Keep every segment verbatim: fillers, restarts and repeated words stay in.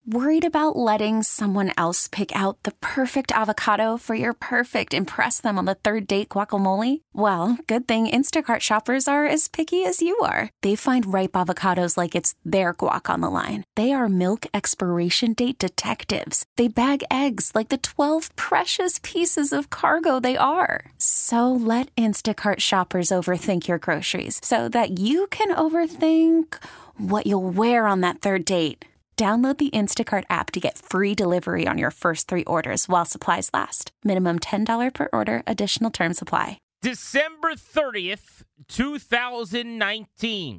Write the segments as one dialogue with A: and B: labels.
A: Worried about letting someone else pick out the perfect avocado for your perfect impress them on the third date guacamole? Well, good thing Instacart shoppers are as picky as you are. They find ripe avocados like it's their guac on the line. They are milk expiration date detectives. They bag eggs like the twelve precious pieces of cargo they are. So let Instacart shoppers overthink your groceries so that you can overthink what you'll wear on that third date. Download the Instacart app to get free delivery on your first three orders while supplies last. Minimum ten dollars per order. Additional terms apply.
B: December thirtieth, twenty nineteen.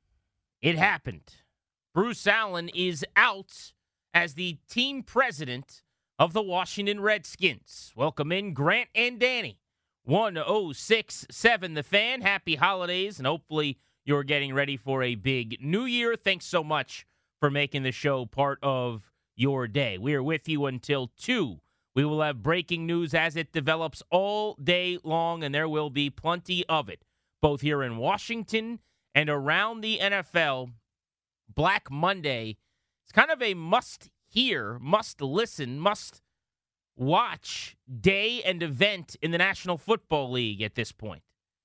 B: It happened. Bruce Allen is out as the team president of the Washington Redskins. Welcome in Grant and Danny. one oh six point seven The Fan. Happy holidays, and hopefully you're getting ready for a big new year. Thanks so much for making the show part of your day. We are with you until two. We will have breaking news as it develops all day long, and there will be plenty of it, both here in Washington and around the N F L. Black Monday is kind of a must-hear, must-listen, must-watch day and event in the National Football League at this point.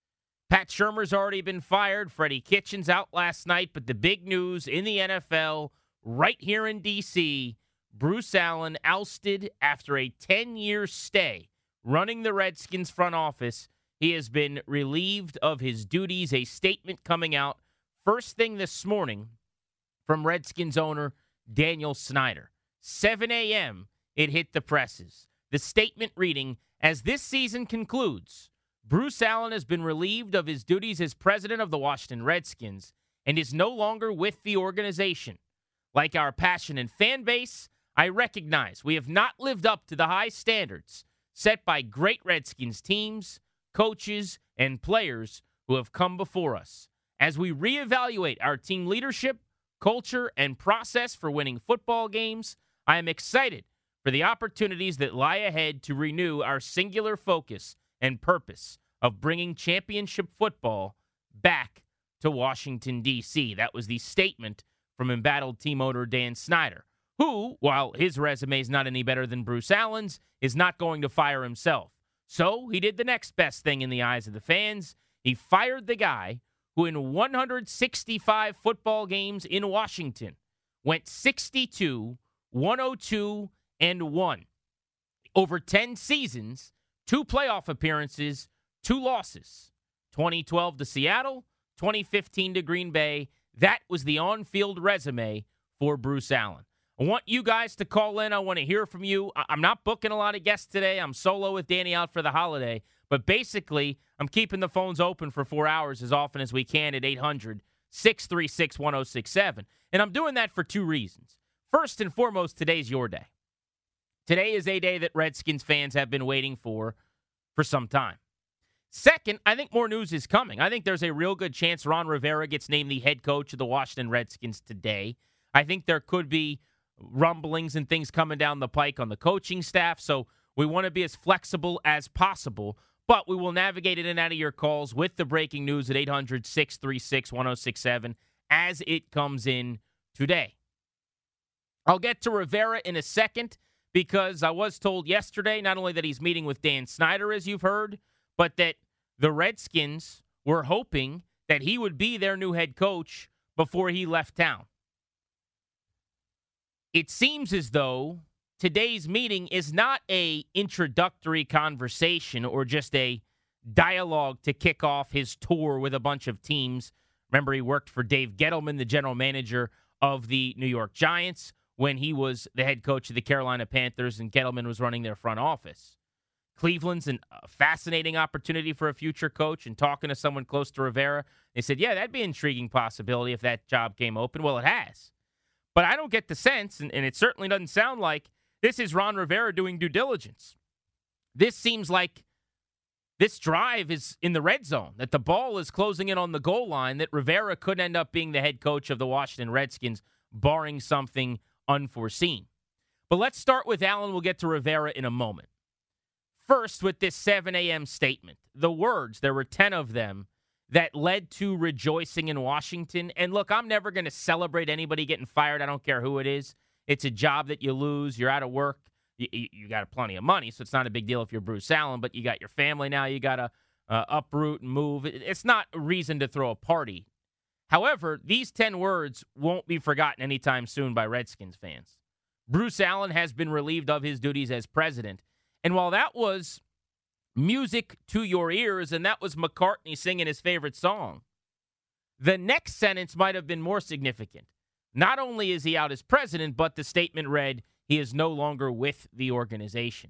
B: Pat Shurmur's already been fired. Freddie Kitchens out last night. But the big news in the N F L right here in D C, Bruce Allen ousted after a ten-year stay running the Redskins front office. He has been relieved of his duties. A statement coming out first thing this morning from Redskins owner Daniel Snyder. seven a.m. it hit the presses. The statement reading, as this season concludes, Bruce Allen has been relieved of his duties as president of the Washington Redskins and is no longer with the organization. Like our passion and fan base, I recognize we have not lived up to the high standards set by great Redskins teams, coaches, and players who have come before us. As we reevaluate our team leadership, culture, and process for winning football games, I am excited for the opportunities that lie ahead to renew our singular focus and purpose of bringing championship football back to Washington, D C That was the statement from embattled team owner Dan Snyder, who, while his resume is not any better than Bruce Allen's, is not going to fire himself. So he did the next best thing in the eyes of the fans. He fired the guy who in one hundred sixty-five football games in Washington went sixty-two, one oh two, and one. Over ten seasons, two playoff appearances, two losses. twenty twelve to Seattle, twenty fifteen to Green Bay. That was the on-field resume for Bruce Allen. I want you guys to call in. I want to hear from you. I'm not booking a lot of guests today. I'm solo with Danny out for the holiday. But basically, I'm keeping the phones open for four hours as often as we can at eight hundred, six three six, one oh six seven. And I'm doing that for two reasons. First and foremost, today's your day. Today is a day that Redskins fans have been waiting for for some time. Second, I think more news is coming. I think there's a real good chance Ron Rivera gets named the head coach of the Washington Redskins today. I think there could be rumblings and things coming down the pike on the coaching staff, so we want to be as flexible as possible, but we will navigate in and out of your calls with the breaking news at eight hundred, six three six, one oh six seven as it comes in today. I'll get to Rivera in a second because I was told yesterday not only that he's meeting with Dan Snyder, as you've heard, but that the Redskins were hoping that he would be their new head coach before he left town. It seems as though today's meeting is not a introductory conversation or just a dialogue to kick off his tour with a bunch of teams. Remember, he worked for Dave Gettleman, the general manager of the New York Giants, when he was the head coach of the Carolina Panthers and Gettleman was running their front office. Cleveland's an- a fascinating opportunity for a future coach, and talking to someone close to Rivera, they said, yeah, that'd be an intriguing possibility if that job came open. Well, it has. But I don't get the sense, and, and it certainly doesn't sound like this is Ron Rivera doing due diligence. This seems like this drive is in the red zone, that the ball is closing in on the goal line, that Rivera could end up being the head coach of the Washington Redskins, barring something unforeseen. But let's start with Allen. We'll get to Rivera in a moment. First, with this seven a.m. statement, the words, there were ten of them, that led to rejoicing in Washington. And look, I'm never going to celebrate anybody getting fired. I don't care who it is. It's a job that you lose. You're out of work. You, you, you got plenty of money, so it's not a big deal if you're Bruce Allen, but you got your family now. You got to uh, uproot and move. It, it's not a reason to throw a party. However, these ten words won't be forgotten anytime soon by Redskins fans. Bruce Allen has been relieved of his duties as president. And while that was music to your ears and that was McCartney singing his favorite song, the next sentence might have been more significant. Not only is he out as president, but the statement read, he is no longer with the organization.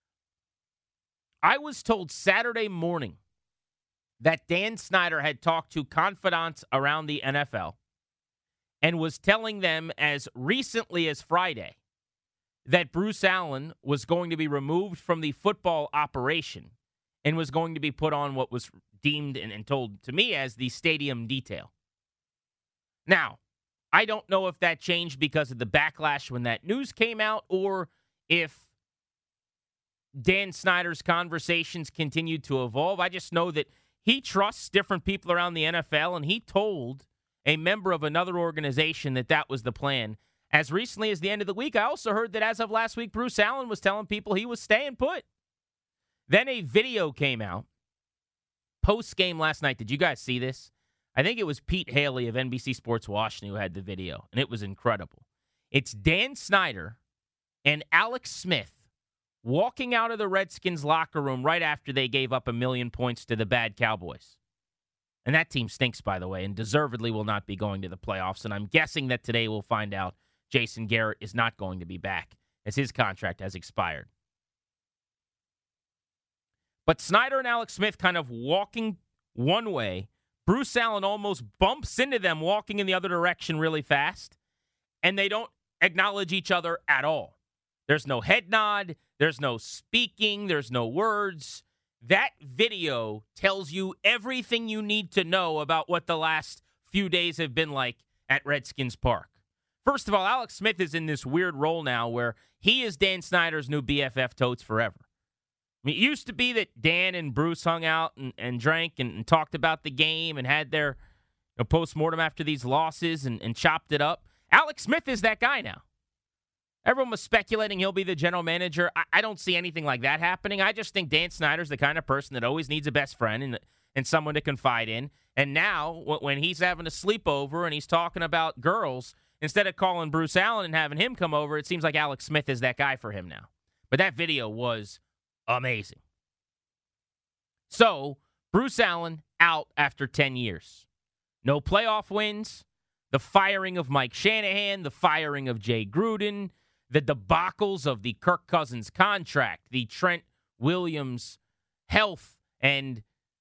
B: I was told Saturday morning that Dan Snyder had talked to confidants around the N F L and was telling them as recently as Friday that Bruce Allen was going to be removed from the football operation and was going to be put on what was deemed and, and told to me as the stadium detail. Now, I don't know if that changed because of the backlash when that news came out or if Dan Snyder's conversations continued to evolve. I just know that he trusts different people around the N F L, and he told a member of another organization that that was the plan. As recently as the end of the week, I also heard that as of last week, Bruce Allen was telling people he was staying put. Then a video came out post-game last night. Did you guys see this? I think it was Pete Haley of N B C Sports Washington who had the video, and it was incredible. It's Dan Snyder and Alex Smith walking out of the Redskins locker room right after they gave up a million points to the bad Cowboys. And that team stinks, by the way, and deservedly will not be going to the playoffs. And I'm guessing that today we'll find out Jason Garrett is not going to be back as his contract has expired. But Snyder and Alex Smith kind of walking one way. Bruce Allen almost bumps into them walking in the other direction really fast. And they don't acknowledge each other at all. There's no head nod. There's no speaking. There's no words. That video tells you everything you need to know about what the last few days have been like at Redskins Park. First of all, Alex Smith is in this weird role now where he is Dan Snyder's new B F F totes forever. I mean, it used to be that Dan and Bruce hung out and, and drank and, and talked about the game and had their you know, postmortem after these losses and, and chopped it up. Alex Smith is that guy now. Everyone was speculating he'll be the general manager. I, I don't see anything like that happening. I just think Dan Snyder's the kind of person that always needs a best friend and, and someone to confide in. And now, when he's having a sleepover and he's talking about girls, instead of calling Bruce Allen and having him come over, it seems like Alex Smith is that guy for him now. But that video was amazing. So, Bruce Allen out after ten years. No playoff wins, the firing of Mike Shanahan, the firing of Jay Gruden, the debacles of the Kirk Cousins contract, the Trent Williams health and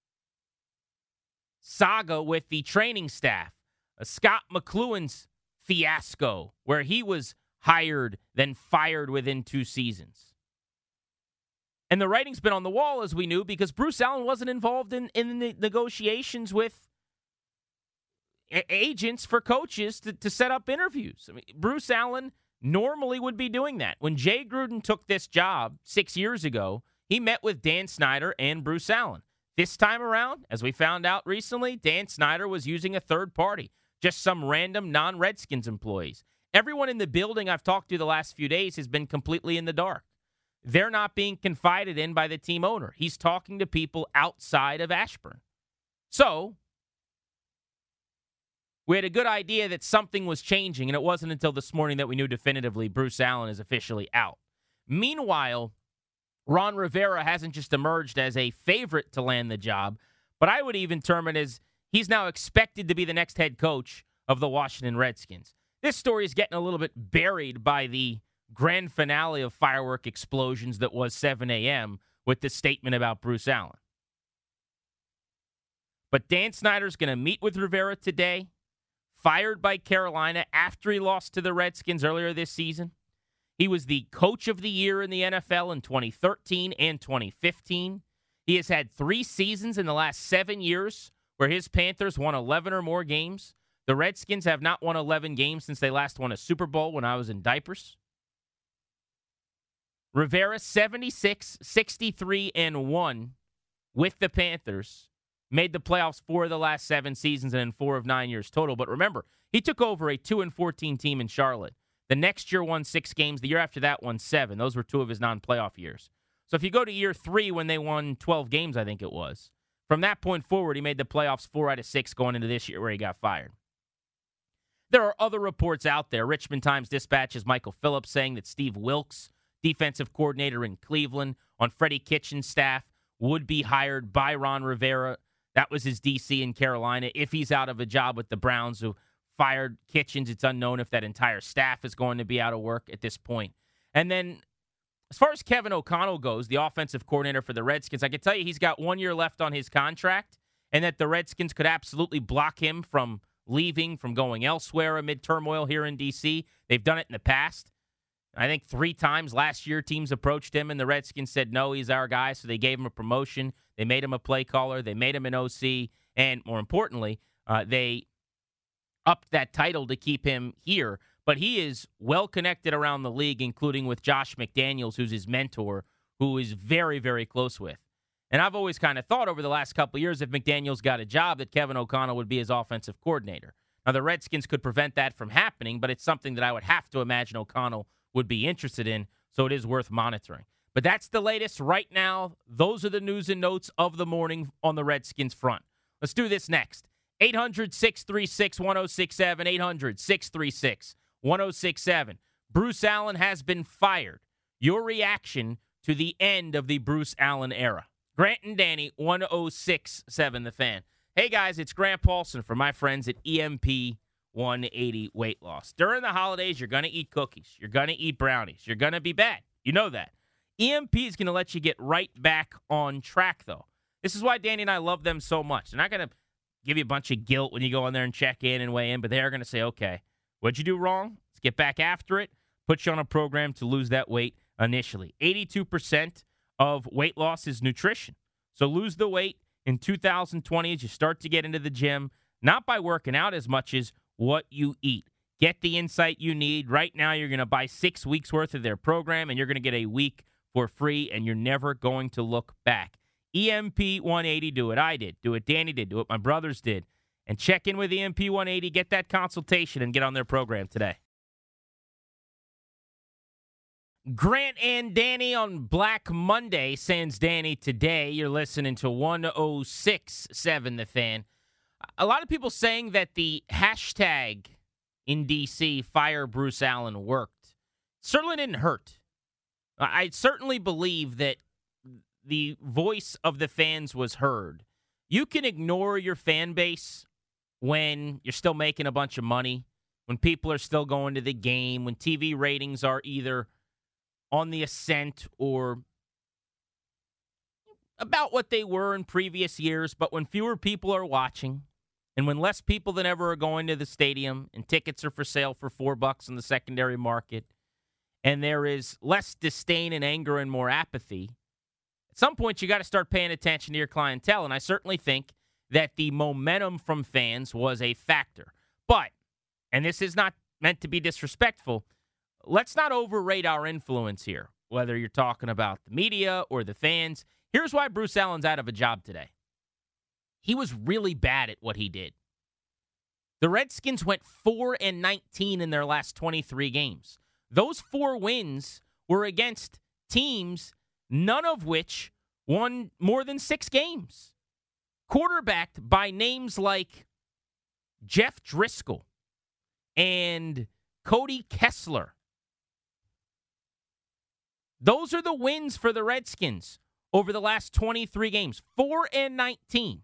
B: saga with the training staff, a Scott McCloughan's fiasco where he was hired, then fired within two seasons. And the writing's been on the wall, as we knew, because Bruce Allen wasn't involved in, in the negotiations with a- agents for coaches to, to set up interviews. I mean, Bruce Allen normally would be doing that. When Jay Gruden took this job six years ago, he met with Dan Snyder and Bruce Allen. This time around, as we found out recently, Dan Snyder was using a third party, just some random non-Redskins employees. Everyone in the building I've talked to the last few days has been completely in the dark. They're not being confided in by the team owner. He's talking to people outside of Ashburn. So, we had a good idea that something was changing, and it wasn't until this morning that we knew definitively Bruce Allen is officially out. Meanwhile, Ron Rivera hasn't just emerged as a favorite to land the job, but I would even term it as he's now expected to be the next head coach of the Washington Redskins. This story is getting a little bit buried by the grand finale of firework explosions that was seven a.m. with this statement about Bruce Allen. But Dan Snyder's going to meet with Rivera today, fired by Carolina after he lost to the Redskins earlier this season. He was the coach of the year in the N F L in twenty thirteen and twenty fifteen. He has had three seasons in the last seven years where his Panthers won eleven or more games. The Redskins have not won eleven games since they last won a Super Bowl when I was in diapers. Rivera, seventy-six, sixty-three, and one with the Panthers. Made the playoffs four of the last seven seasons and in four of nine years total. But remember, he took over a two and fourteen team in Charlotte The next year won six games. The year after that won seven. Those were two of his non-playoff years. So if you go to year three when they won twelve games, I think it was, from that point forward, he made the playoffs four out of six going into this year where he got fired. There are other reports out there. Richmond Times-Dispatch's Michael Phillips saying that Steve Wilks, defensive coordinator in Cleveland, on Freddie Kitchen's staff, would be hired by Ron Rivera. That was his D C in Carolina. If he's out of a job with the Browns who fired Kitchens, it's unknown if that entire staff is going to be out of work at this point. And then as far as Kevin O'Connell goes, the offensive coordinator for the Redskins, I can tell you he's got one year left on his contract and that the Redskins could absolutely block him from leaving, from going elsewhere amid turmoil here in D C. They've done it in the past. I think three times last year teams approached him and the Redskins said, no, he's our guy. So they gave him a promotion. They made him a play caller. They made him an O C. And more importantly, uh, they upped that title to keep him here. But he is well connected around the league, including with Josh McDaniels, who's his mentor, who is very, very close with. And I've always kind of thought over the last couple of years, if McDaniels got a job, that Kevin O'Connell would be his offensive coordinator. Now, the Redskins could prevent that from happening, but it's something that I would have to imagine O'Connell would be interested in, so it is worth monitoring. But that's the latest right now. Those are the news and notes of the morning on the Redskins front. Let's do this next. eight hundred, six three six, one oh six seven, eight hundred, six three six, one oh six seven. Bruce Allen has been fired. Your reaction to the end of the Bruce Allen era. Grant and Danny, one oh six seven The Fan. Hey, guys, it's Grant Paulson from my friends at E M P one eighty Weight Loss. During the holidays, you're going to eat cookies. You're going to eat brownies. You're going to be bad. You know that. E M P is going to let you get right back on track, though. This is why Danny and I love them so much. They're not going to give you a bunch of guilt when you go in there and check in and weigh in, but they are going to say, okay, what'd you do wrong? Let's get back after it. Put you on a program to lose that weight initially. eighty-two percent of weight loss is nutrition. So lose the weight in two thousand twenty as you start to get into the gym, not by working out as much as what you eat. Get the insight you need. Right now, you're going to buy six weeks worth of their program, and you're going to get a week for free, and you're never going to look back. E M P one eighty, do it. I did. Do it. Danny did. Do it. My brothers did. And check in with E M P one eighty. Get that consultation and get on their program today. Grant and Danny on Black Monday. Sans Danny today. You're listening to one oh six seven The Fan. A lot of people saying that the hashtag in D C, Fire Bruce Allen, worked. Certainly didn't hurt. I certainly believe that the voice of the fans was heard. You can ignore your fan base when you're still making a bunch of money, when people are still going to the game, when T V ratings are either on the ascent or about what they were in previous years. But when fewer people are watching and when less people than ever are going to the stadium and tickets are for sale for four bucks in the secondary market, and there is less disdain and anger and more apathy, at some point you got to start paying attention to your clientele. And I certainly think that the momentum from fans was a factor. But, and this is not meant to be disrespectful, let's not overrate our influence here, whether you're talking about the media or the fans. Here's why Bruce Allen's out of a job today. He was really bad at what he did. The Redskins went four and nineteen in their last twenty-three games. Those four wins were against teams, none of which won more than six games. Quarterbacked by names like Jeff Driscoll and Cody Kessler. Those are the wins for the Redskins over the last twenty-three games. four and nineteen.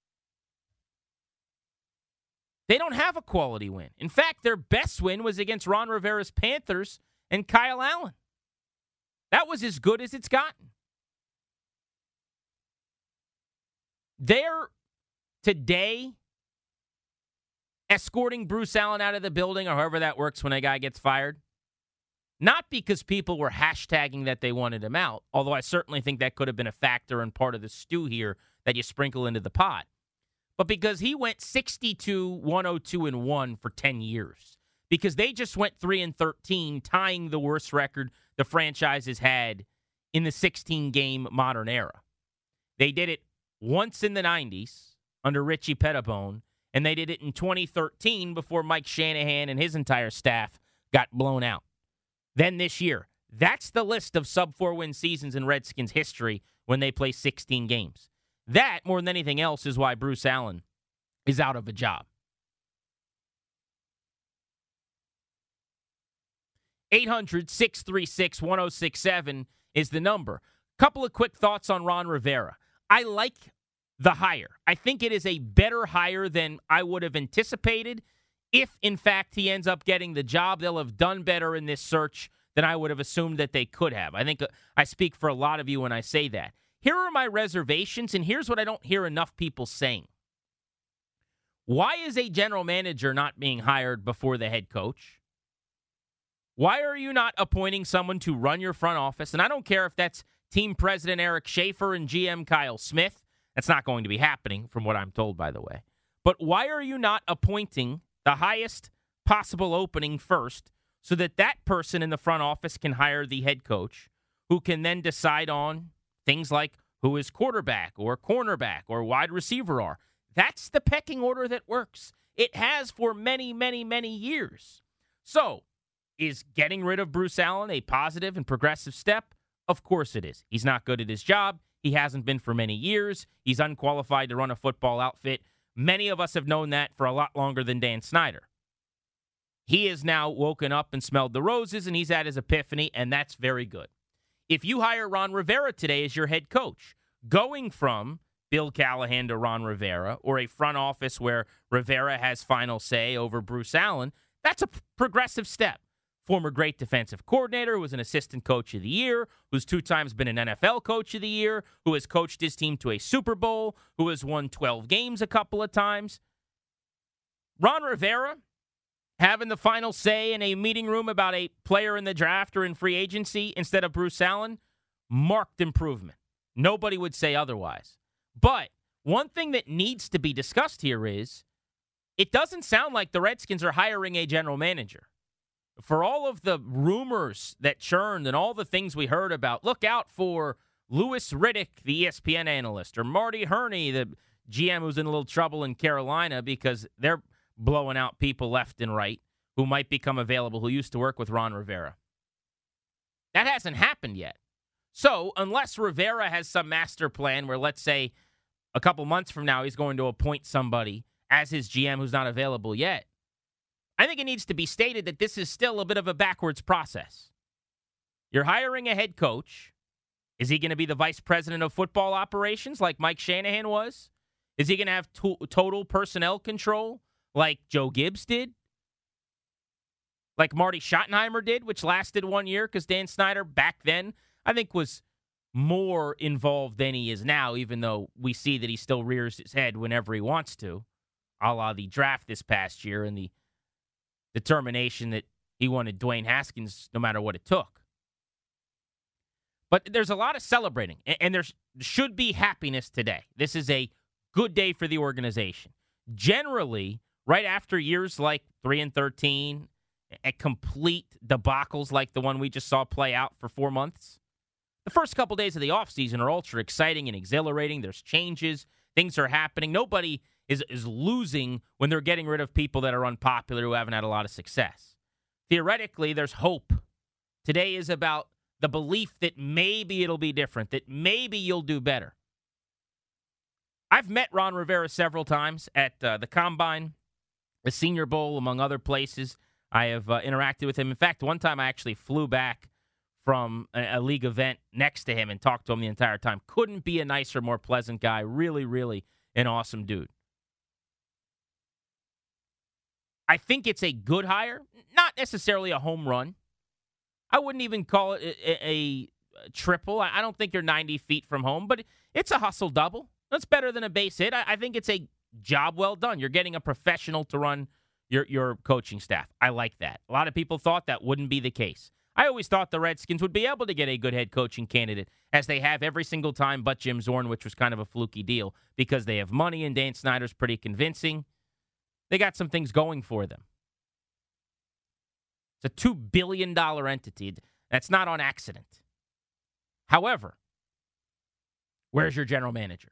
B: They don't have a quality win. In fact, their best win was against Ron Rivera's Panthers and Kyle Allen. That was as good as it's gotten. They're today escorting Bruce Allen out of the building, or however that works when a guy gets fired. Not because people were hashtagging that they wanted him out, although I certainly think that could have been a factor and part of the stew here that you sprinkle into the pot. But because he went sixty-two, one oh two, and one for ten years. Because they just went three and thirteen, tying the worst record the franchise has had in the sixteen-game modern era. They did it once in the nineties under Richie Pettibone, and they did it in twenty thirteen before Mike Shanahan and his entire staff got blown out. Then this year, that's the list of sub four win seasons in Redskins history when they play sixteen games. That, more than anything else, is why Bruce Allen is out of a job. eight hundred, six three six, one oh six seven is the number. Couple of quick thoughts on Ron Rivera. I like the hire. I think it is a better hire than I would have anticipated. If, in fact, he ends up getting the job, they'll have done better in this search than I would have assumed that they could have. I think I speak for a lot of you when I say that. Here are my reservations, and here's what I don't hear enough people saying. Why is a general manager not being hired before the head coach? Why are you not appointing someone to run your front office? And I don't care if that's team president Eric Schaefer and G M Kyle Smith. That's not going to be happening, from what I'm told, by the way. But why are you not appointing the highest possible opening first so that that person in the front office can hire the head coach, who can then decide on things like who his quarterback or cornerback or wide receiver are? That's the pecking order that works. It has for many, many, many years. So, is getting rid of Bruce Allen a positive and progressive step? Of course it is. He's not good at his job. He hasn't been for many years. He's unqualified to run a football outfit. Many of us have known that for a lot longer than Dan Snyder. He has now woken up and smelled the roses, and he's had his epiphany, and that's very good. If you hire Ron Rivera today as your head coach, going from Bill Callahan to Ron Rivera, or a front office where Rivera has final say over Bruce Allen, that's a p- progressive step. Former great defensive coordinator who was an assistant coach of the year, who's two times been an N F L coach of the year, who has coached his team to a Super Bowl, who has won twelve games a couple of times. Ron Rivera having the final say in a meeting room about a player in the draft or in free agency instead of Bruce Allen, marked improvement. Nobody would say otherwise. But one thing that needs to be discussed here is it doesn't sound like the Redskins are hiring a general manager. For all of the rumors that churned and all the things we heard about, look out for Louis Riddick, the E S P N analyst, or Marty Herney, the G M who's in a little trouble in Carolina because they're blowing out people left and right who might become available who used to work with Ron Rivera. That hasn't happened yet. So unless Rivera has some master plan where, let's say, a couple months from now he's going to appoint somebody as his G M who's not available yet, I think it needs to be stated that this is still a bit of a backwards process. You're hiring a head coach. Is he going to be the vice president of football operations like Mike Shanahan was? Is he going to have to- total personnel control like Joe Gibbs did? Like Marty Schottenheimer did, which lasted one year because Dan Snyder back then, I think, was more involved than he is now, even though we see that he still rears his head whenever he wants to, a la the draft this past year and the determination that he wanted Dwayne Haskins no matter what it took. But there's a lot of celebrating, and there should be happiness today. This is a good day for the organization. Generally, right after years like three and thirteen, at complete debacles like the one we just saw play out for four months, the first couple days of the offseason are ultra exciting and exhilarating. There's changes. Things are happening. Nobody is, is losing when they're getting rid of people that are unpopular who haven't had a lot of success. Theoretically, there's hope. Today is about the belief that maybe it'll be different, that maybe you'll do better. I've met Ron Rivera several times at uh, the Combine, the Senior Bowl, among other places. I have uh, interacted with him. In fact, one time I actually flew back from a, a league event next to him and talked to him the entire time. Couldn't be a nicer, more pleasant guy. Really, really an awesome dude. I think it's a good hire, not necessarily a home run. I wouldn't even call it a, a, a triple. I don't think you're ninety feet from home, but it's a hustle double. That's better than a base hit. I, I think it's a job well done. You're getting a professional to run your, your coaching staff. I like that. A lot of people thought that wouldn't be the case. I always thought the Redskins would be able to get a good head coaching candidate, as they have every single time but Jim Zorn, which was kind of a fluky deal because they have money and Dan Snyder's pretty convincing. They got some things going for them. It's a two billion dollars entity. That's not on accident. However, where's your general manager?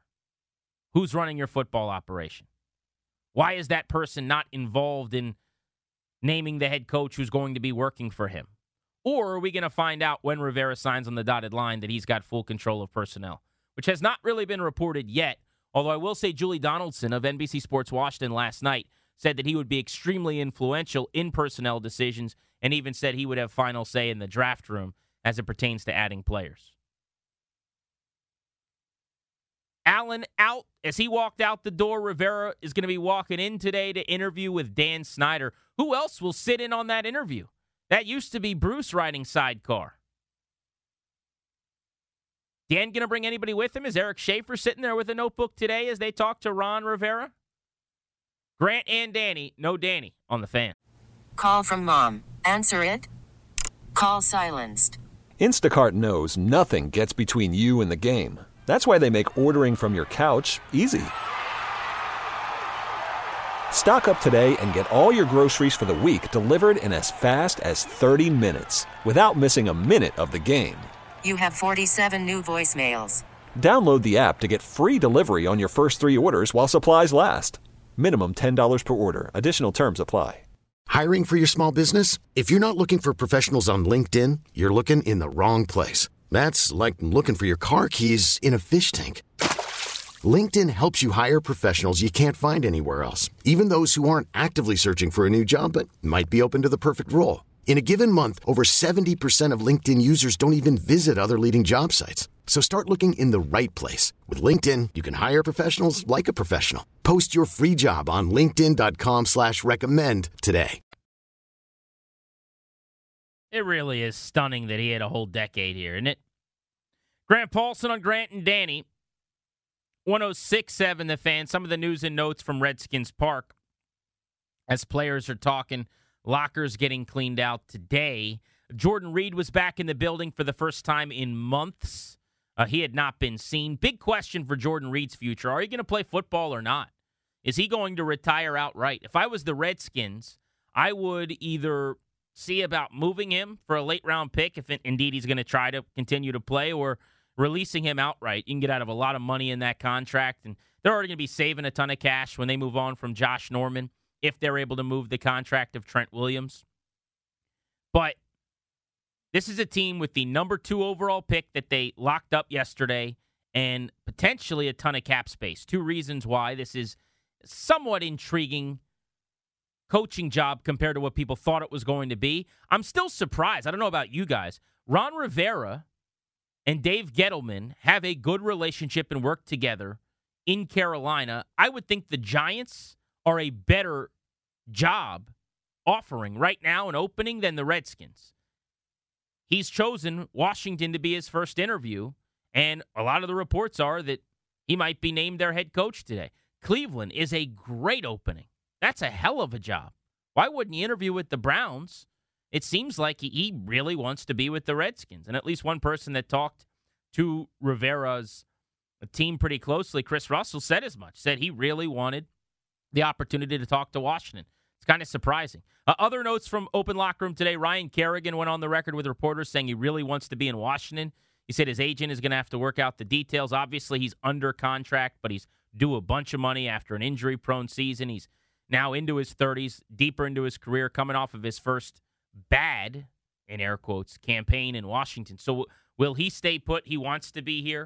B: Who's running your football operation? Why is that person not involved in naming the head coach who's going to be working for him? Or are we going to find out when Rivera signs on the dotted line that he's got full control of personnel, which has not really been reported yet, although I will say Julie Donaldson of N B C Sports Washington last night said that he would be extremely influential in personnel decisions and even said he would have final say in the draft room as it pertains to adding players. Allen out. As he walked out the door, Rivera is going to be walking in today to interview with Dan Snyder. Who else will sit in on that interview? That used to be Bruce riding sidecar. Dan going to bring anybody with him? Is Eric Schaefer sitting there with a notebook today as they talk to Ron Rivera? Grant and Danny. No Danny on the Fan.
C: Call from mom. Answer it. Call silenced.
D: Instacart knows nothing gets between you and the game. That's why they make ordering from your couch easy. Stock up today and get all your groceries for the week delivered in as fast as thirty minutes without missing a minute of the game.
C: You have forty-seven new voicemails.
D: Download the app to get free delivery on your first three orders while supplies last. Minimum ten dollars per order. Additional terms apply.
E: Hiring for your small business? If you're not looking for professionals on LinkedIn, you're looking in the wrong place. That's like looking for your car keys in a fish tank. LinkedIn helps you hire professionals you can't find anywhere else, even those who aren't actively searching for a new job but might be open to the perfect role. In a given month, over seventy percent of LinkedIn users don't even visit other leading job sites. So start looking in the right place. With LinkedIn, you can hire professionals like a professional. Post your free job on linkedin.com slash recommend today.
B: It really is stunning that he had a whole decade here, isn't it? Grant Paulson on Grant and Danny. one oh six point seven The Fan. Some of the news and notes from Redskins Park as players are talking. Lockers getting cleaned out today. Jordan Reed was back in the building for the first time in months. Uh, he had not been seen. Big question for Jordan Reed's future. Are you going to play football or not? Is he going to retire outright? If I was the Redskins, I would either see about moving him for a late-round pick, if indeed he's going to try to continue to play, or releasing him outright. You can get out of a lot of money in that contract, and they're already going to be saving a ton of cash when they move on from Josh Norman, if they're able to move the contract of Trent Williams. But this is a team with the number two overall pick that they locked up yesterday and potentially a ton of cap space. Two reasons why this is somewhat intriguing coaching job compared to what people thought it was going to be. I'm still surprised. I don't know about you guys. Ron Rivera and Dave Gettleman have a good relationship and work together in Carolina. I would think the Giants are a better job offering right now and opening than the Redskins. He's chosen Washington to be his first interview, and a lot of the reports are that he might be named their head coach today. Cleveland is a great opening. That's a hell of a job. Why wouldn't he interview with the Browns? It seems like he, he really wants to be with the Redskins. And at least one person that talked to Rivera's team pretty closely, Chris Russell, said as much, said he really wanted the opportunity to talk to Washington. It's kind of surprising. Uh, other notes from Open Locker Room today, Ryan Kerrigan went on the record with reporters saying he really wants to be in Washington. He said his agent is going to have to work out the details. Obviously, he's under contract, but he's due a bunch of money after an injury-prone season. He's now into his thirties, deeper into his career, coming off of his first bad, in air quotes, campaign in Washington. So will he stay put? He wants to be here.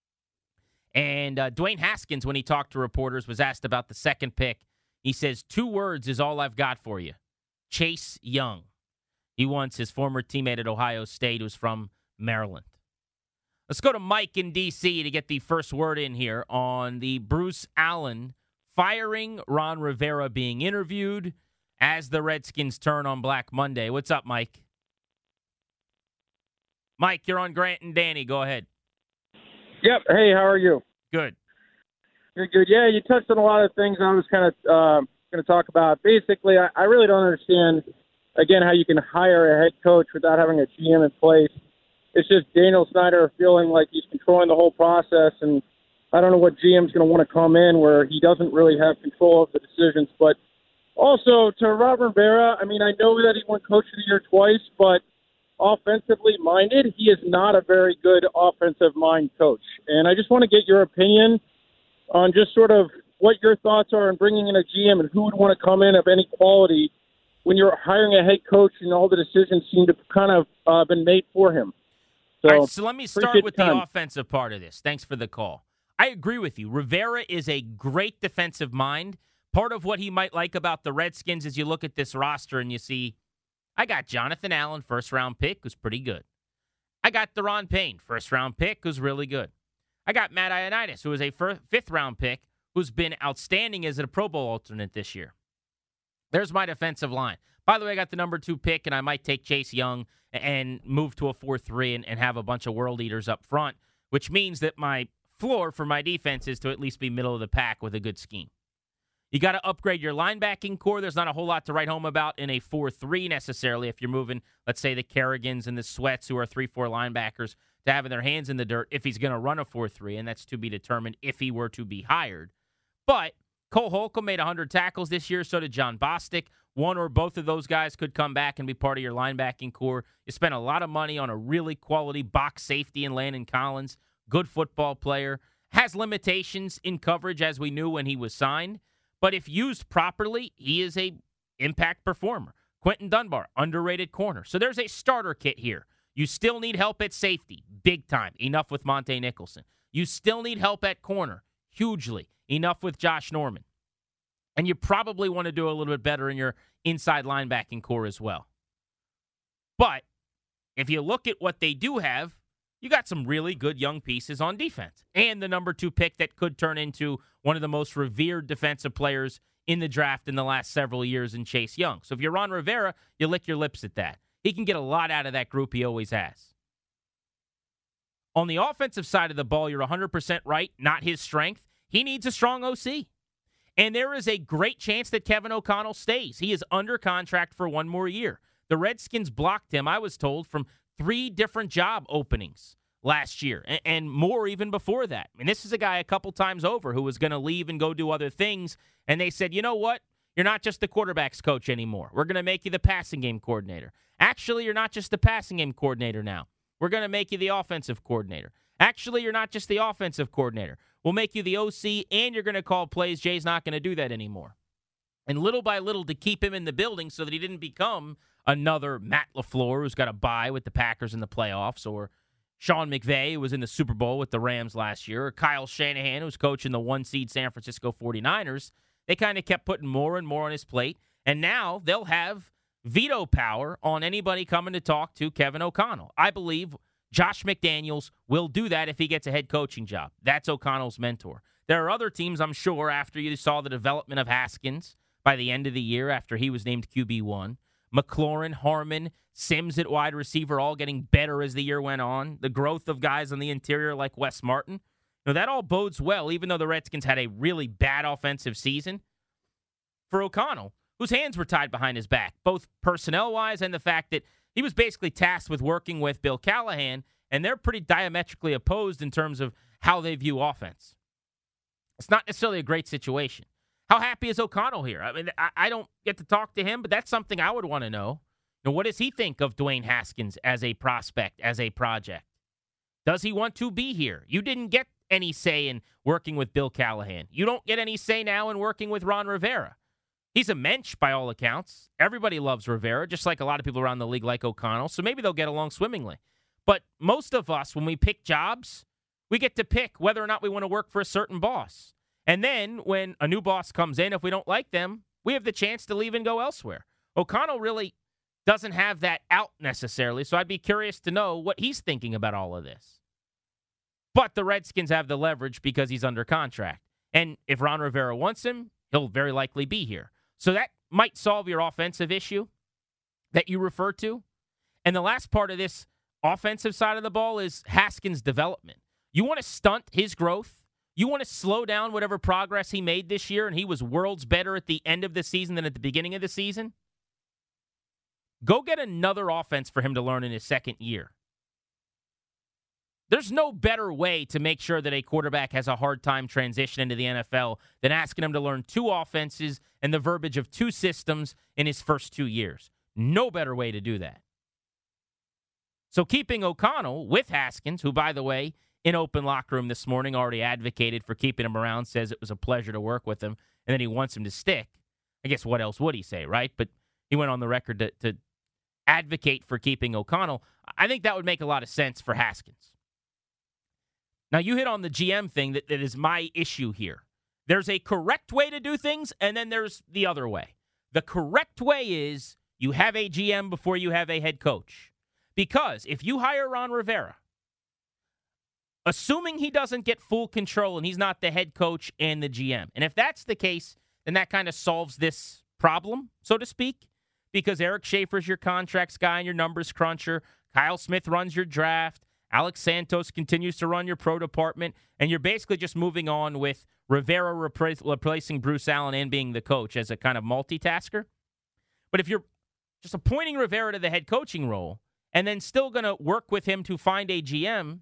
B: And uh, Dwayne Haskins, when he talked to reporters, was asked about the second pick. He says, two words is all I've got for you. Chase Young. He wants his former teammate at Ohio State, who's from Maryland. Let's go to Mike in D C to get the first word in here on the Bruce Allen firing, Ron Rivera being interviewed as the Redskins turn on Black Monday. What's up, Mike? Mike, you're on Grant and Danny. Go ahead.
F: Yep. Hey, how are you?
B: Good.
F: Good, good. Yeah, you touched on a lot of things I was kind of uh, going to talk about. Basically, I, I really don't understand, again, how you can hire a head coach without having a G M in place. It's just Daniel Snyder feeling like he's controlling the whole process, and I don't know what G M's going to want to come in where he doesn't really have control of the decisions. But also, to Ron Rivera, I mean, I know that he won Coach of the Year twice, but offensively minded, he is not a very good offensive mind coach. And I just want to get your opinion on just sort of what your thoughts are on bringing in a G M and who would want to come in of any quality when you're hiring a head coach and all the decisions seem to kind of uh, been made for him. So,
B: all right, so let me start with the
F: time.
B: offensive part of this. Thanks for the call. I agree with you. Rivera is a great defensive mind. Part of what he might like about the Redskins is you look at this roster and you see, I got Jonathan Allen, first-round pick, who's pretty good. I got Deron Payne, first-round pick, who's really good. I got Matt Ioannidis, who is a fifth-round pick, who's been outstanding as a Pro Bowl alternate this year. There's my defensive line. By the way, I got the number two pick, and I might take Chase Young and move to a four three and, and have a bunch of world eaters up front, which means that my floor for my defense is to at least be middle of the pack with a good scheme. You got to upgrade your linebacking core. There's not a whole lot to write home about in a four three necessarily if you're moving, let's say, the Kerrigans and the Sweats, who are three four linebackers, to having their hands in the dirt if he's going to run a four three, and that's to be determined if he were to be hired. But Cole Holcomb made one hundred tackles this year, so did John Bostic. One or both of those guys could come back and be part of your linebacking core. You spent a lot of money on a really quality box safety in Landon Collins, good football player, has limitations in coverage as we knew when he was signed, but if used properly, he is a impact performer. Quentin Dunbar, underrated corner. So there's a starter kit here. You still need help at safety, big time. Enough with Monte Nicholson. You still need help at corner, hugely. Enough with Josh Norman. And you probably want to do a little bit better in your inside linebacking core as well. But if you look at what they do have, you got some really good young pieces on defense. And the number two pick that could turn into one of the most revered defensive players in the draft in the last several years in Chase Young. So if you're Ron Rivera, you lick your lips at that. He can get a lot out of that group. He always has. On the offensive side of the ball, you're one hundred percent right. Not his strength. He needs a strong O C. And there is a great chance that Kevin O'Connell stays. He is under contract for one more year. The Redskins blocked him, I was told, from three different job openings last year, and, and more even before that. I mean, this is a guy a couple times over who was going to leave and go do other things, and they said, you know what? You're not just the quarterback's coach anymore. We're going to make you the passing game coordinator. Actually, you're not just the passing game coordinator now. We're going to make you the offensive coordinator. Actually, you're not just the offensive coordinator. We'll make you the O C, and you're going to call plays. Jay's not going to do that anymore. And little by little, to keep him in the building so that he didn't become another Matt LaFleur who's got a bye with the Packers in the playoffs, or Sean McVay, who was in the Super Bowl with the Rams last year, or Kyle Shanahan, who's coaching the one-seed San Francisco forty-niners. They kind of kept putting more and more on his plate, and now they'll have veto power on anybody coming to talk to Kevin O'Connell. I believe Josh McDaniels will do that if he gets a head coaching job. That's O'Connell's mentor. There are other teams, I'm sure, after you saw the development of Haskins by the end of the year after he was named Q B one. McLaurin, Harmon, Sims at wide receiver, all getting better as the year went on. The growth of guys on the interior like Wes Martin. Now, that all bodes well, even though the Redskins had a really bad offensive season. For O'Connell, whose hands were tied behind his back, both personnel-wise and the fact that he was basically tasked with working with Bill Callahan, and they're pretty diametrically opposed in terms of how they view offense. It's not necessarily a great situation. How happy is O'Connell here? I mean, I, I don't get to talk to him, but that's something I would want to know. You know, what does he think of Dwayne Haskins as a prospect, as a project? Does he want to be here? You didn't get any say in working with Bill Callahan. You don't get any say now in working with Ron Rivera. He's a mensch by all accounts. Everybody loves Rivera, just like a lot of people around the league like O'Connell, so maybe they'll get along swimmingly. But most of us, when we pick jobs, we get to pick whether or not we want to work for a certain boss. And then when a new boss comes in, if we don't like them, we have the chance to leave and go elsewhere. O'Connell really doesn't have that out necessarily, so I'd be curious to know what he's thinking about all of this. But the Redskins have the leverage because he's under contract. And if Ron Rivera wants him, he'll very likely be here. So that might solve your offensive issue that you refer to. And the last part of this offensive side of the ball is Haskins' development. You want to stunt his growth? You want to slow down whatever progress he made this year, and he was worlds better at the end of the season than at the beginning of the season? Go get another offense for him to learn in his second year. There's no better way to make sure that a quarterback has a hard time transitioning into the N F L than asking him to learn two offenses and the verbiage of two systems in his first two years. No better way to do that. So keeping O'Connell with Haskins, who, by the way, in open locker room this morning already advocated for keeping him around, says it was a pleasure to work with him, and then he wants him to stick. I guess what else would he say, right? But He went on the record to, to advocate for keeping O'Connell. I think that would make a lot of sense for Haskins. Now, you hit on the G M thing that, that is my issue here. There's a correct way to do things, and then there's the other way. The correct way is you have a G M before you have a head coach. Because if you hire Ron Rivera, assuming he doesn't get full control and he's not the head coach and the G M, and if that's the case, then that kind of solves this problem, so to speak, because Eric Schaefer's your contracts guy and your numbers cruncher. Kyle Smith runs your draft. Alex Santos continues to run your pro department, and you're basically just moving on with Rivera repra- replacing Bruce Allen and being the coach as a kind of multitasker. But if you're just appointing Rivera to the head coaching role and then still going to work with him to find a G M,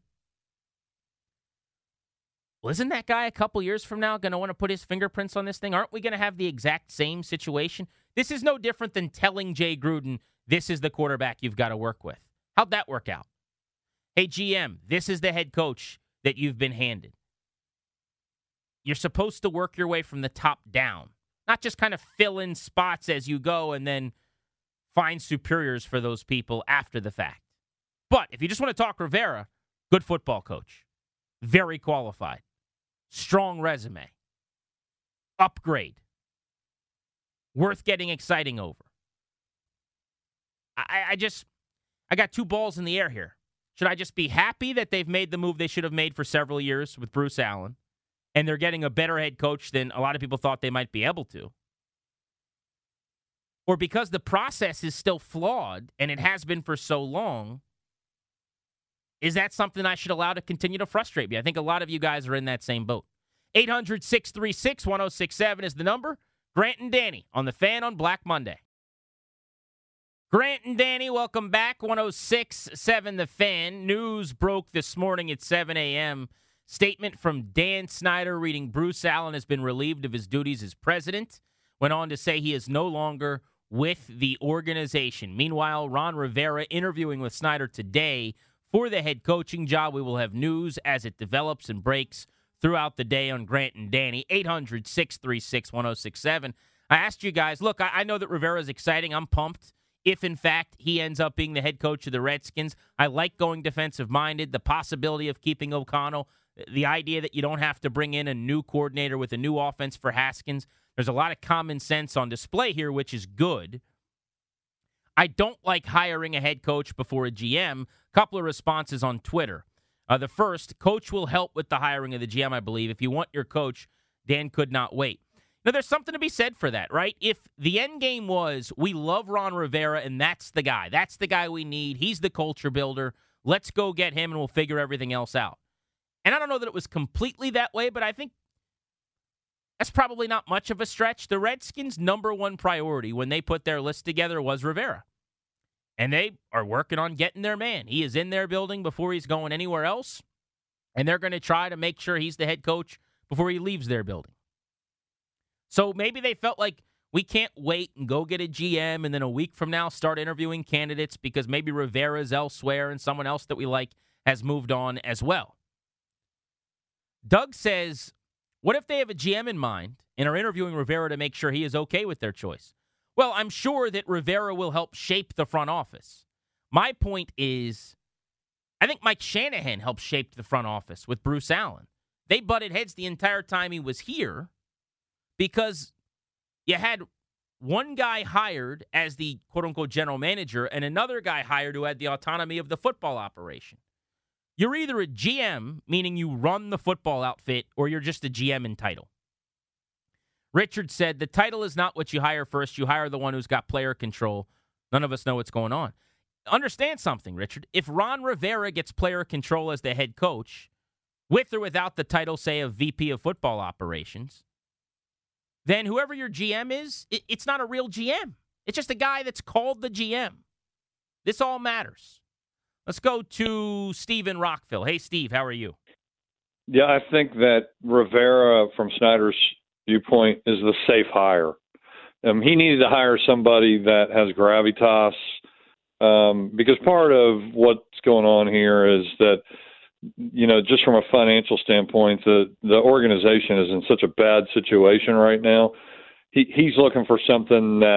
B: well, isn't that guy a couple years from now going to want to put his fingerprints on this thing? Aren't we going to have the exact same situation? This is no different than telling Jay Gruden, this is the quarterback you've got to work with. How'd that work out? Hey, G M, this is the head coach that you've been handed. You're supposed to work your way from the top down, not just kind of fill in spots as you go and then find superiors for those people after the fact. But if you just want to talk Rivera, good football coach, very qualified, strong resume, upgrade, worth getting exciting over. I, I just, I got two balls in the air here. Should I just be happy that they've made the move they should have made for several years with Bruce Allen, and they're getting a better head coach than a lot of people thought they might be able to? Or because the process is still flawed, and it has been for so long, is that something I should allow to continue to frustrate me? I think a lot of you guys are in that same boat. eight hundred, six three six, one oh six seven is the number. Grant and Danny on the Fan on Black Monday. Grant and Danny, welcome back. one oh six point seven The Fan. News broke this morning at seven a.m. Statement from Dan Snyder reading Bruce Allen has been relieved of his duties as president. Went on to say he is no longer with the organization. Meanwhile, Ron Rivera interviewing with Snyder today for the head coaching job. We will have news as it develops and breaks throughout the day on Grant and Danny. eight hundred, six three six, one oh six seven. I asked you guys, look, I, I know that Rivera is exciting. I'm pumped. If, in fact, he ends up being the head coach of the Redskins, I like going defensive-minded, the possibility of keeping O'Connell, the idea that you don't have to bring in a new coordinator with a new offense for Haskins. There's a lot of common sense on display here, which is good. I don't like hiring a head coach before a G M. Couple of responses on Twitter. Uh, the first, coach will help with the hiring of the G M, I believe. If you want your coach, Dan could not wait. Now, there's something to be said for that, right? If the end game was, we love Ron Rivera, and that's the guy. That's the guy we need. He's the culture builder. Let's go get him, and we'll figure everything else out. And I don't know that it was completely that way, but I think that's probably not much of a stretch. The Redskins' number one priority when they put their list together was Rivera. And they are working on getting their man. He is in their building before he's going anywhere else, and they're going to try to make sure he's the head coach before he leaves their building. So maybe they felt like we can't wait and go get a G M and then a week from now start interviewing candidates because maybe Rivera's elsewhere and someone else that we like has moved on as well. Doug says, what if they have a G M in mind and are interviewing Rivera to make sure he is okay with their choice? Well, I'm sure that Rivera will help shape the front office. My point is, I think Mike Shanahan helped shape the front office with Bruce Allen. They butted heads the entire time he was here because you had one guy hired as the quote-unquote general manager and another guy hired who had the autonomy of the football operation. You're either a G M, meaning you run the football outfit, or you're just a G M in title. Richard said, the title is not what you hire first. You hire the one who's got player control. None of us know what's going on. Understand something, Richard. If Ron Rivera gets player control as the head coach, with or without the title, say, of V P of football operations, then whoever your G M is, it, it's not a real G M. It's just a guy that's called the G M. This all matters. Let's go to Steve in Rockville. Hey, Steve, how are you?
G: Yeah, I think that Rivera, from Snyder's viewpoint, is the safe hire. Um, he needed to hire somebody that has gravitas, um, because part of what's going on here is that, you know, just from a financial standpoint, the, the organization is in such a bad situation right now. He, he's looking for something that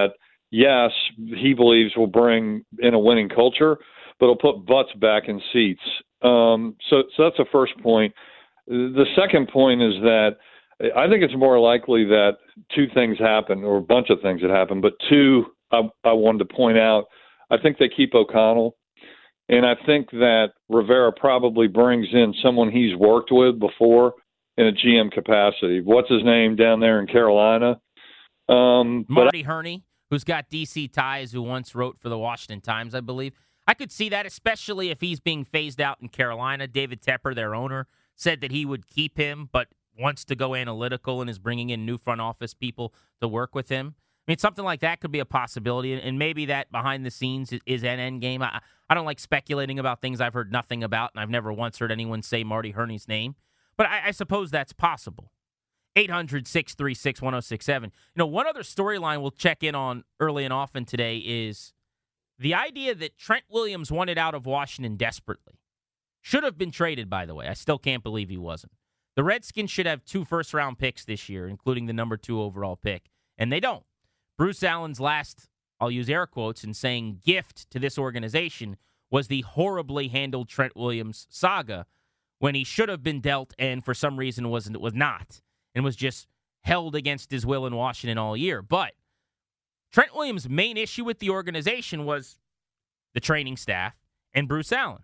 G: yes, he believes will bring in a winning culture, but it'll put butts back in seats. Um, so, so that's the first point. The second point is that I think it's more likely that two things happen, or a bunch of things that happen, but two I, I wanted to point out. I think they keep O'Connell, and I think that Rivera probably brings in someone he's worked with before in a G M capacity. What's his name down there in Carolina? Um,
B: Marty Herney, who's got D C ties, who once wrote for the Washington Times, I believe. I could see that, especially if he's being phased out in Carolina. David Tepper, their owner, said that he would keep him, but wants to go analytical and is bringing in new front office people to work with him. I mean, something like that could be a possibility, and maybe that behind the scenes is an end game. I, I don't like speculating about things I've heard nothing about, and I've never once heard anyone say Marty Herney's name, but I, I suppose that's possible. eight hundred, six three six, one oh six seven. You know, one other storyline we'll check in on early and often today is the idea that Trent Williams wanted out of Washington desperately. Should have been traded, by the way. I still can't believe he wasn't. The Redskins should have two first-round picks this year, including the number two overall pick, and they don't. Bruce Allen's last, I'll use air quotes, in saying gift to this organization was the horribly handled Trent Williams saga when he should have been dealt and for some reason wasn't, was not, and was just held against his will in Washington all year. But Trent Williams' main issue with the organization was the training staff and Bruce Allen.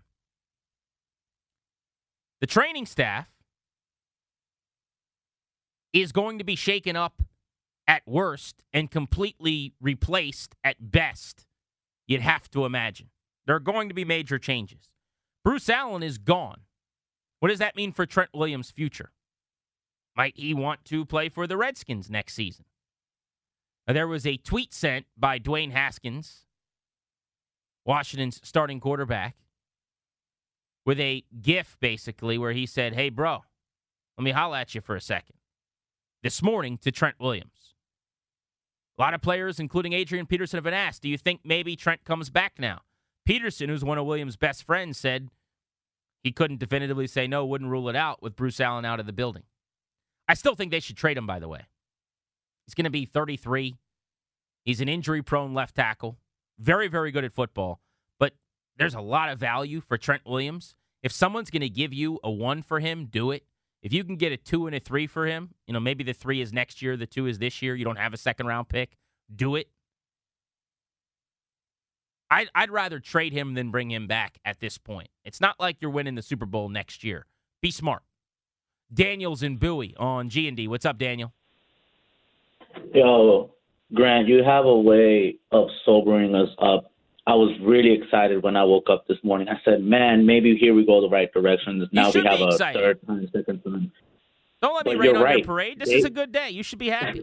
B: The training staff is going to be shaken up at worst and completely replaced at best, you'd have to imagine. There are going to be major changes. Bruce Allen is gone. What does that mean for Trent Williams' future? Might he want to play for the Redskins next season? Now, there was a tweet sent by Dwayne Haskins, Washington's starting quarterback, with a GIF, basically, where he said, hey, bro, let me holler at you for a second. This morning to Trent Williams. A lot of players, including Adrian Peterson, have been asked, do you think maybe Trent comes back now? Peterson, who's one of Williams' best friends, said he couldn't definitively say no, wouldn't rule it out with Bruce Allen out of the building. I still think they should trade him, by the way. He's going to be thirty-three. He's an injury-prone left tackle. Very, very good at football. But there's a lot of value for Trent Williams. If someone's going to give you a one for him, do it. If you can get a two and a three for him, you know, maybe the three is next year, the two is this year, you don't have a second-round pick, do it. I'd, I'd rather trade him than bring him back at this point. It's not like you're winning the Super Bowl next year. Be smart. Daniel's in Bowie on G and D. What's up, Daniel?
H: Yo, Grant, you have a way of sobering us up. I was really excited when I woke up this morning. I said, man, maybe here we go the right direction. Now we have a
B: excited.
H: third time, second time.
B: Don't let me
H: But
B: rain
H: you're
B: on
H: right.
B: your parade. This
H: They-
B: is a good day. You should be happy.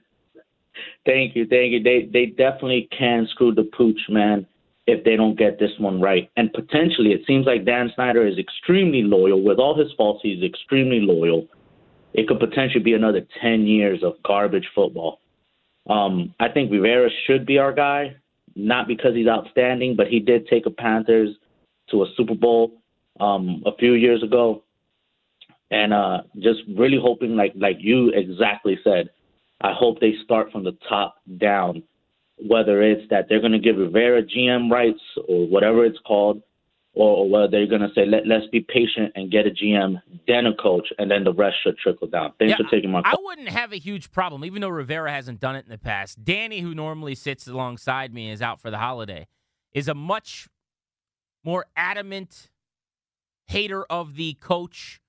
H: Thank you, thank you. They they definitely can screw the pooch, man, if they don't get this one right. And potentially, it seems like Dan Snyder is extremely loyal. With all his faults, he's extremely loyal. It could potentially be another ten years of garbage football. Um, I think Rivera should be our guy, not because he's outstanding, but he did take a Panthers to a Super Bowl um, a few years ago. And uh, just really hoping, like like you exactly said, I hope they start from the top down, whether it's that they're going to give Rivera G M rights or whatever it's called, or, or whether they're going to say, Let, let's be patient and get a G M, then a coach, and then the rest should trickle down. Thanks
B: Yeah,
H: for taking my
B: I
H: call.
B: wouldn't have a huge problem, even though Rivera hasn't done it in the past. Danny, who normally sits alongside me, is out for the holiday, is a much more adamant hater of the coach,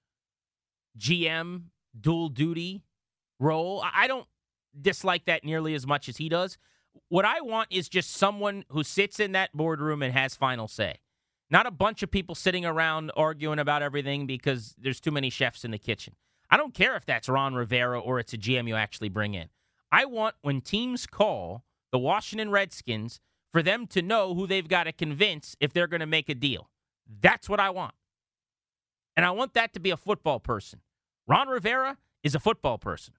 B: G M, dual duty role. I I don't dislike that nearly as much as he does. What I want is just someone who sits in that boardroom and has final say. Not a bunch of people sitting around arguing about everything because there's too many chefs in the kitchen. I don't care if that's Ron Rivera or it's a G M you actually bring in. I want, when teams call the Washington Redskins, for them to know who they've got to convince if they're going to make a deal. That's what I want. And I want that to be a football person. Ron Rivera is a football person.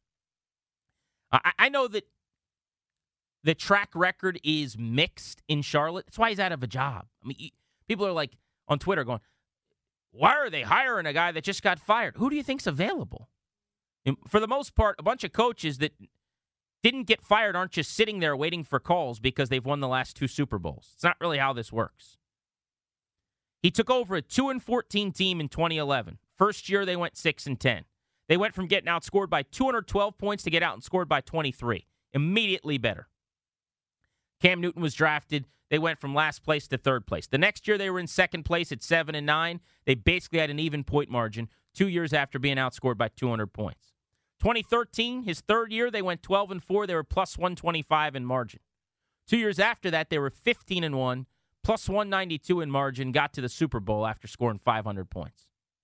B: I, I know that the track record is mixed in Charlotte. That's why he's out of a job. I mean, he, people are like on Twitter going, why are they hiring a guy that just got fired? Who do you think's available? And for the most part, a bunch of coaches that didn't get fired aren't just sitting there waiting for calls because they've won the last two Super Bowls. It's not really how this works. He took over a two and fourteen team in twenty eleven. First year, they went six and ten. They went from getting outscored by two hundred twelve points to get outscored by twenty-three. Immediately better. Cam Newton was drafted. They went from last place to third place. The next year, they were in second place at seven and nine. They basically had an even point margin two years after being outscored by two hundred points. twenty thirteen, his third year, they went twelve and four. They were plus one twenty-five in margin. Two years after that, they were fifteen and one, plus one ninety-two in margin, got to the Super Bowl after scoring five hundred points.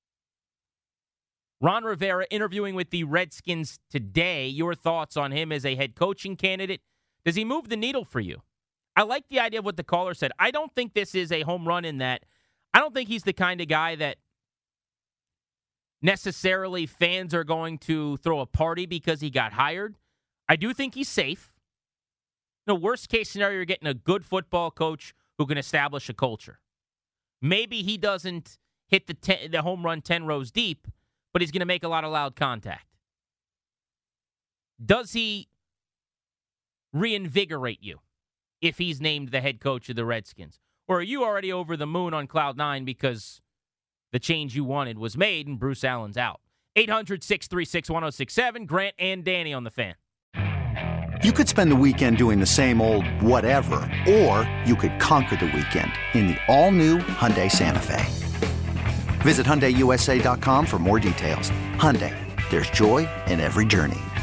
B: Ron Rivera interviewing with the Redskins today. Your thoughts on him as a head coaching candidate? Does he move the needle for you? I like the idea of what the caller said. I don't think this is a home run in that I don't think he's the kind of guy that necessarily fans are going to throw a party because he got hired. I do think he's safe. No, worst case scenario, you're getting a good football coach who can establish a culture. Maybe he doesn't hit the ten, the home run ten rows deep, but he's going to make a lot of loud contact. Does he reinvigorate you if he's named the head coach of the Redskins? Or are you already over the moon on cloud nine because the change you wanted was made and Bruce Allen's out? eight hundred, six three six, one oh six seven. Grant and Danny on the Fan.
I: You could spend the weekend doing the same old whatever, or you could conquer the weekend in the all-new Hyundai Santa Fe. Visit Hyundai U S A dot com for more details. Hyundai, there's joy in every journey.